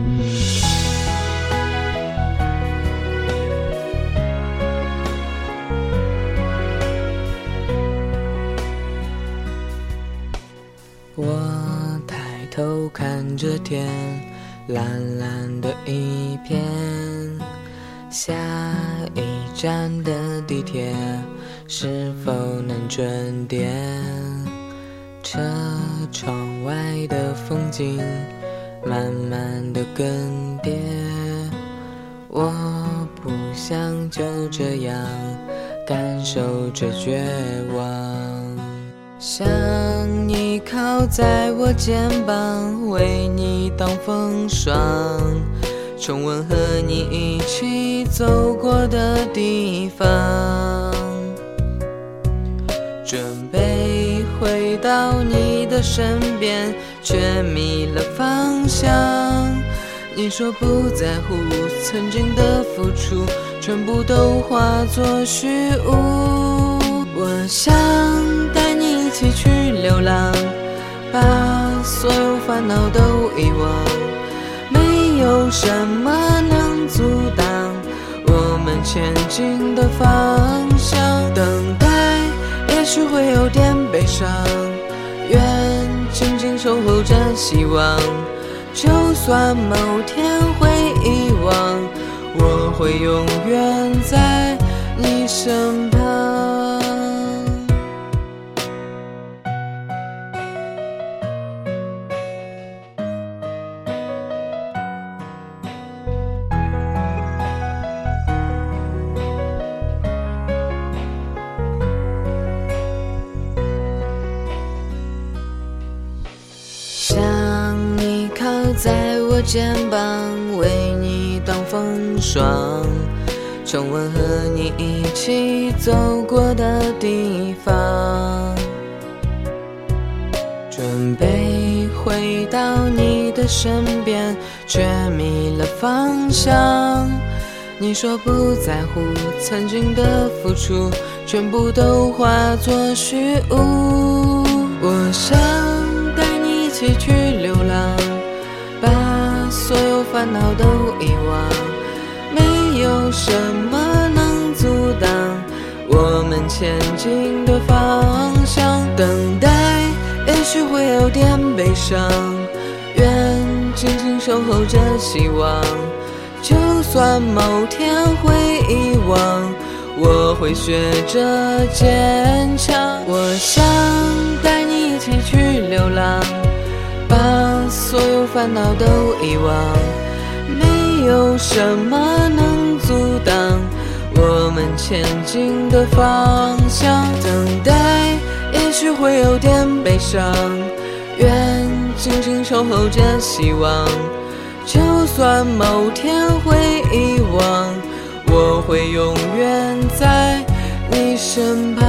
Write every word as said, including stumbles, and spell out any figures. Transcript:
我抬头看着天，蓝蓝的一片，下一站的地铁是否能准点？车窗外的风景慢慢的更迭，我不想就这样感受着绝望，想你靠在我肩膀，为你挡风霜，重温和你一起走过的地方，准备回到你的身边，却迷了方向。你说不在乎曾经的付出，全部都化作虚无。我想带你一起去流浪，把所有烦恼都遗忘，没有什么能阻挡我们前进的方向。等待也许会有点悲伤，愿静静守候着希望，就算某天会遗忘，我会永远在你身旁。想你靠在我肩膀，为你挡风霜，重温和你一起走过的地方，准备回到你的身边，却迷了方向。你说不在乎曾经的付出，全部都化作虚无。我想带你一起去流浪，把所有烦恼都遗忘，没有什么能阻挡我们前进的方向。等待也许会有点悲伤，愿静静守候着希望，就算某天会遗忘，我会学着坚强。我想带你一起去流浪，把所有烦恼都遗忘，没有什么能阻挡我们前进的方向。等待也许会有点悲伤，愿静静守候着希望，就算某天会遗忘，我会永远在你身旁。